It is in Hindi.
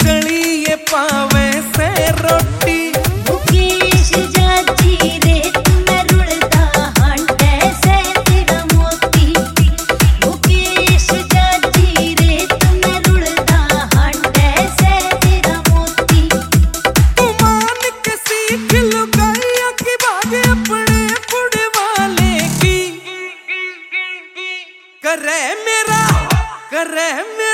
खिचड़ी ये पावे से रोटी। मुकेश जाजी रे तुम्हें रुलदा हांडे से तेरा मोती। मुकेश जाजी रे तुम्हें रुलदा हांडे से तेरा मोती। तू मान के सीख लुगाइया की बात अपने बुढ़े वाले की। करे मेरा